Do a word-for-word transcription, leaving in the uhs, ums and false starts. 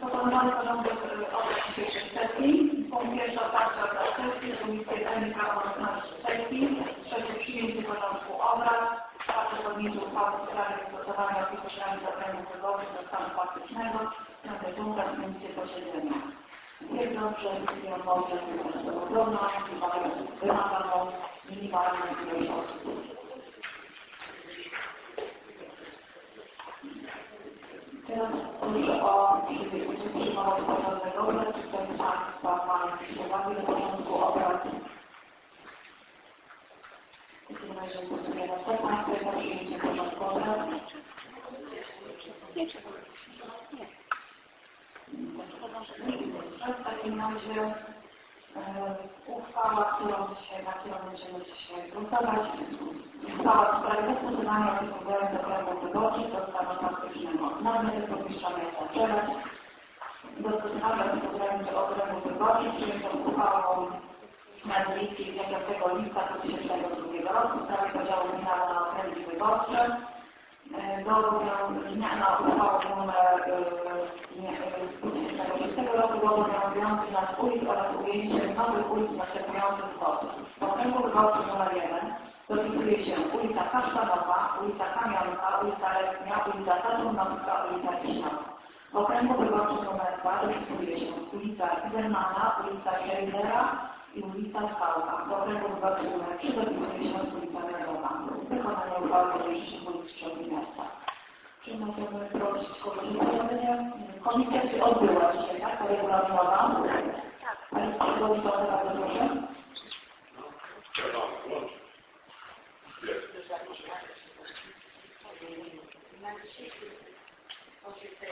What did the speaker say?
Proponowany porządek obrad dzisiejszej sesji. Punkt pierwszy otwarcie obrad sesji, drugi stwierdzenie prawomocności sesji, trzecie przyjęcie porządku obrad, czwarte podjęcie uchwały w sprawie wystosowania opisu średnich z okręgów wyborczych do stanu faktycznego, piąte punkt zamknięcie posiedzenia. Stwierdzam, że istnieją możliwości podobną, wymaganą minimalną ilość osób. Teraz proszę o przyjmowanie porządnego obrad. Czy ktoś z Państwa ma jakieś uwagi do porządku obrad? W takim razie głosujemy. Kto z Państwa jest za przyjęciem porządku obrad? W takim razie uchwała, którą dzisiaj, na którą będziemy dzisiaj głosować, uchwała w sprawie zastosowania opisu do okręgów wyborczych do stanu faktycznego. Należy burmistrza miasta Czerecz dostosowania opisu do okręgów wyborczych przyjętą uchwałą Rady Miejskiej z piątego lipca dwa tysiące drugiego roku w sprawie podziału gminy na okręgi wyborcze. Do zmiana uchwały numer z dwa tysiące szóstego roku do obowiązujących nas ulic oraz ujęcie nowych ulic w następujący sposób. W okręgu wyborczym numer jeden dopisuje się ulica Kasztanowa, ulica Kamionka, ulica Letnia, ulica Saturnowska, ulica Wiśniowa. W okręgu wyborczym numer dwa dopisuje się ulica Zermana, ulica Scheidera i ulica Skałka. W okręgu wyborczym numer trzy dopisuje się ulica Miodowa. Wykonanie uchwały najwyższych ulic Trzeci Miasta. Czy możemy prosić kogoś o komisja się odbyła dzisiaj, tak? Ta regulaminowa. Tak. Pani przewodnicząca, bardzo proszę. Trzeba włączyć. Na dzisiejszym posiedzeniu